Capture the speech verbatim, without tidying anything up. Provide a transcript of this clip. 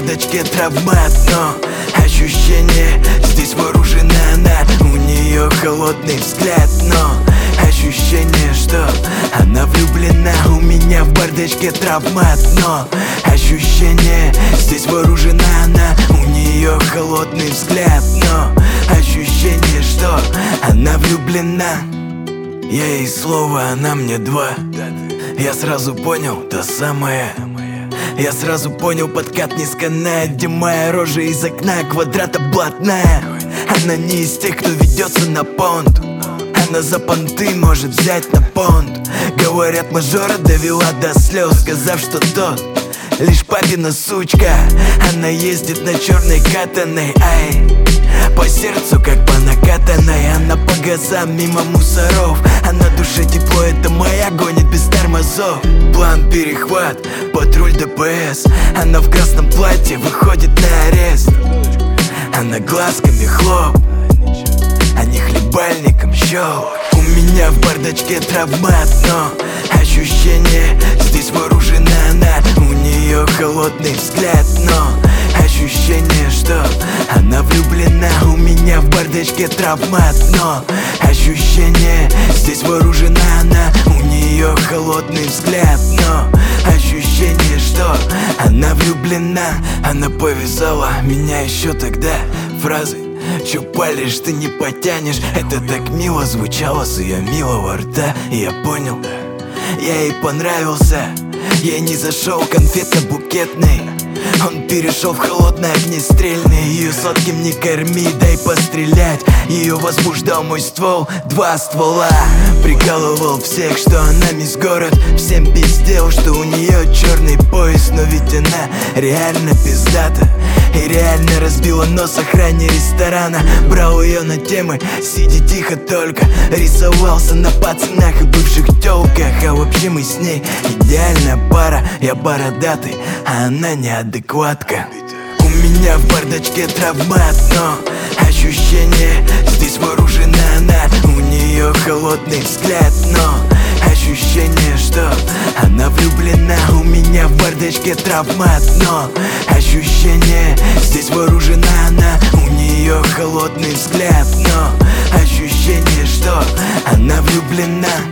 бардачке травмат, но ощущение, здесь вооружена она. У нее холодный взгляд, но ощущение, что она влюблена. У меня в бардачке травмат, но ощущение, здесь вооружена она. У нее холодный взгляд, но ощущение, что она влюблена. Я ей слово, она мне два. Я сразу понял, та самая. Я сразу понял, подкат не сканает, где моя рожа из окна квадрата блатная. Она не из тех, кто ведется на понт. Она за понты может взять на понт. Говорят, мажора довела до слез, сказав, что тот лишь папина сучка. Она ездит на черной катаной, ай, по сердцу как по накатанной. Она по газам мимо мусоров. Она душе тепло, это моя, гонит без тормозов. План перехват, патруль ДПС. Она в красном платье выходит на арест. Она глазками хлоп, а не хлебальником щелк. У меня в бардачке травмат, но ощущение, здесь вооружена она. У нее холодный взгляд, но ощущение, что она влюблена. У меня в бардачке травмат, но ощущение, здесь вооружена она. У нее холодный взгляд, но ощущение, что она влюблена. Она повязала меня еще тогда фразой: чё палишь, ты не потянешь. Это так мило звучало с ее милого рта. И я понял, я ей понравился. Я не зашел конфетно-букетный, он перешел в холодное огнестрельный. Ее сладким не корми, дай пострелять. Ее возбуждал мой ствол, два ствола. Прикалывал всех, что она мисс город. Всем пиздел, что у нее черный пояс. Но ведь она реально пиздата и реально разбила нос охране ресторана. Брал ее на темы, сиди тихо только. Рисовался на пацанах и бывших тёлках. А вообще мы с ней идеальная пара. Я бородатый, а она неадекватка. У меня в бардачке травмат, но ощущение, здесь вооружена она. У нее холодный взгляд, но ощущение, что она влюблена. У меня в бардачке травмат, но ощущение, здесь вооружена она. У нее холодный взгляд, но ощущение, что она влюблена.